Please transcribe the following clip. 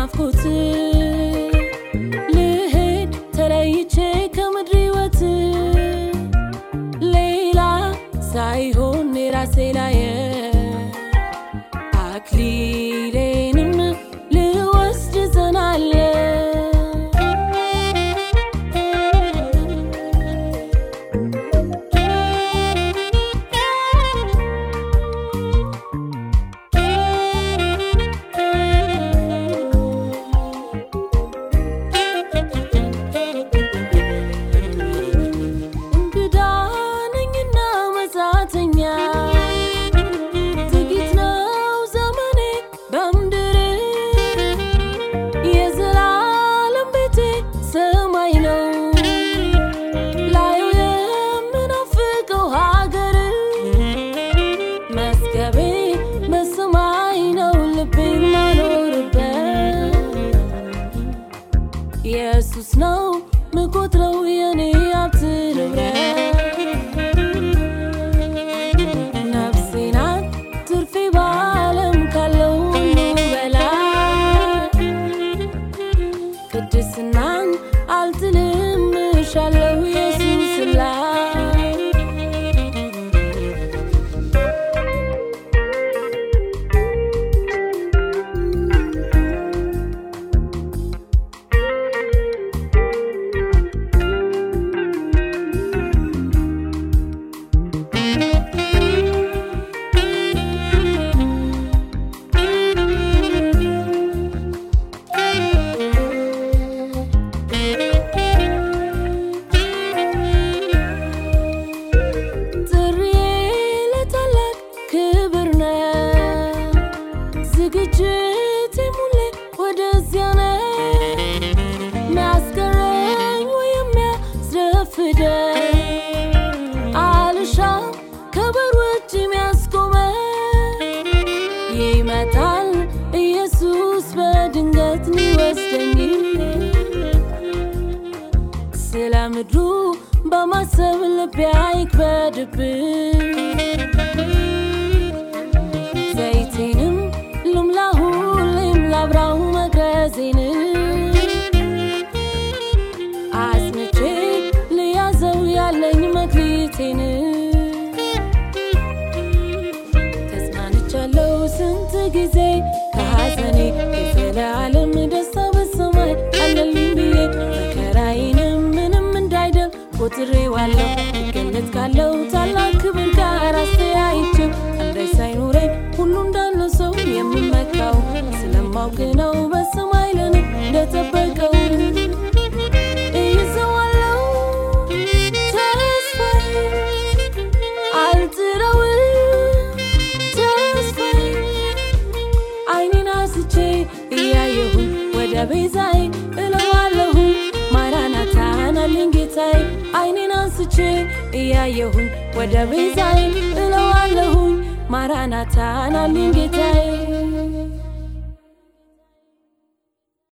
በናፍቆት ልሄድ ተለይቼ ከምድር ሕይወት ሌላ ሳይሆን የራሴ ላይ አክሊሌንም ልወስድ ዘናለ ኢየሱስ ነው ምቆጥረው የኔ ሀብት ንብረት ነፍሴ ናት ትርፌ በዓለም ካለው ሁሉ በላይ ቅድስናን አልጥልም እሻለሁ ኢየሱስ ላይ አልሻም ከበሮች የሚያስቆመ ይመጣል ኢየሱስ በድንገት ሊወስደኝ ስለ ምድሩ በማሰብ ልቤ አይክበድብኝ ዘይቴንም ልምላሁ ሁሌም ላብራው መቅረዜን አስምቼ ልያዘው ያለኝ መክሊቴን ተጽናንቻለሁ ስንት ጊዜ ከሐዘኔ የዘላለም ደስታ በሰማይ አለልኝ ብዬ መከራዬንም ምንም እንዳይደል ቆጥሬዋለሁ ገነት ካለው ታላቅ ክብር ጋር አስተያይቼው አንዳች ሳይኖረኝ ሁሉ እንዳለ ሰው የምመካው ስለማውቅ ነው በሰማይ ለኔ እንደጠበቀው ቤዛይ እለዋለሁ ማራናታ ናልኝ ጌታዬ አይኔን አንስቼ እያየሁኝ ወደ ቤዛይ እለዋለሁ ማራናታ ናልኝ ጌታዬ